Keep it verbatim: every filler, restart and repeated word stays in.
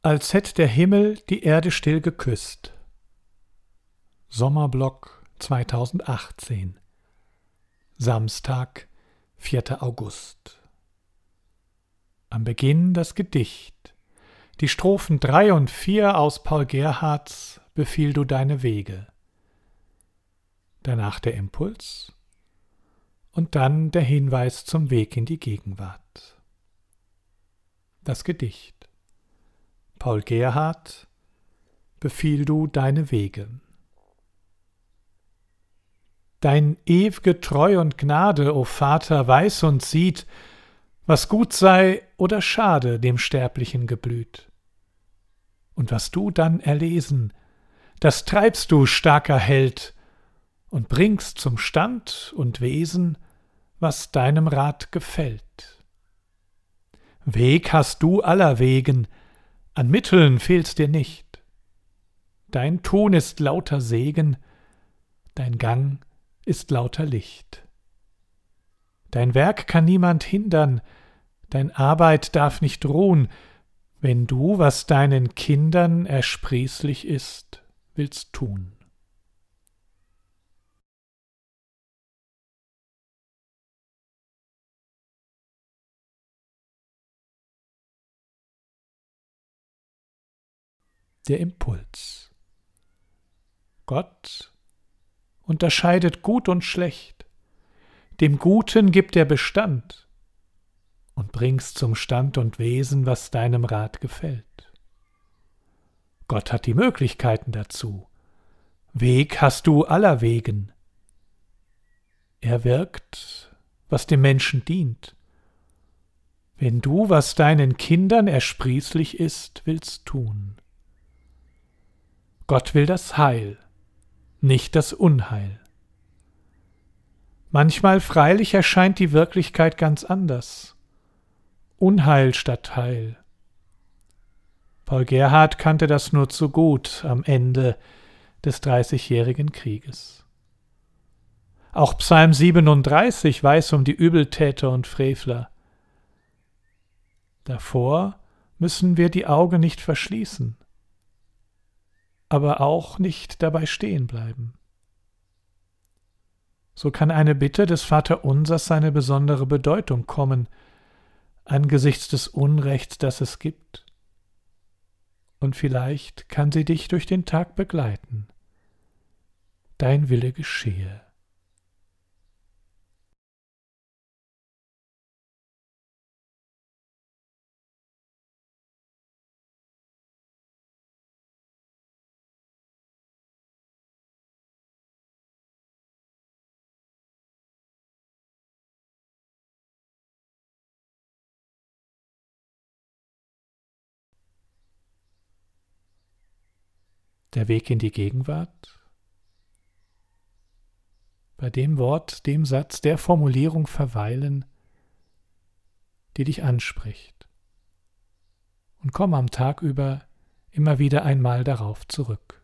als hätt der Himmel die Erde still geküsst. Sommerblock zweitausendachtzehn. Samstag, vierter August. Am Beginn das Gedicht. Die Strophen drei und vier aus Paul Gerhardts Befiehl du deine Wege. Danach der Impuls und dann der Hinweis zum Weg in die Gegenwart. Das Gedicht. Paul Gerhardt, Befiehl du deine Wege. Dein ew'ge Treu und Gnade, o Vater, weiß und sieht, was gut sei oder schade dem sterblichen Geblüt. Und was du dann erlesen, das treibst du, starker Held, und bringst zum Stand und Wesen, was deinem Rat gefällt. Weg hast du aller Wegen, an Mitteln fehlt's dir nicht. Dein Tun ist lauter Segen, dein Gang ist lauter Licht. Dein Werk kann niemand hindern, dein Arbeit darf nicht ruhen, wenn du, was deinen Kindern ersprießlich ist, willst tun. Der Impuls. Gott unterscheidet Gut und Schlecht. Dem Guten gibt er Bestand und bringst zum Stand und Wesen, was deinem Rat gefällt. Gott hat die Möglichkeiten dazu. Weg hast du aller Wegen. Er wirkt, was dem Menschen dient. Wenn du, was deinen Kindern ersprießlich ist, willst tun. Gott will das Heil, nicht das Unheil. Manchmal freilich erscheint die Wirklichkeit ganz anders. Unheil statt Heil. Paul Gerhardt kannte das nur zu gut am Ende des Dreißigjährigen Krieges. Auch Psalm siebenunddreißig weiß um die Übeltäter und Frevler. Davor müssen wir die Augen nicht verschließen, aber auch nicht dabei stehen bleiben. So kann eine Bitte des Vaterunsers seine besondere Bedeutung kommen, angesichts des Unrechts, das es gibt. Und vielleicht kann sie dich durch den Tag begleiten. Dein Wille geschehe. Der Weg in die Gegenwart? Bei dem Wort, dem Satz, der Formulierung verweilen, die dich anspricht. Und komm am Tag über immer wieder einmal darauf zurück.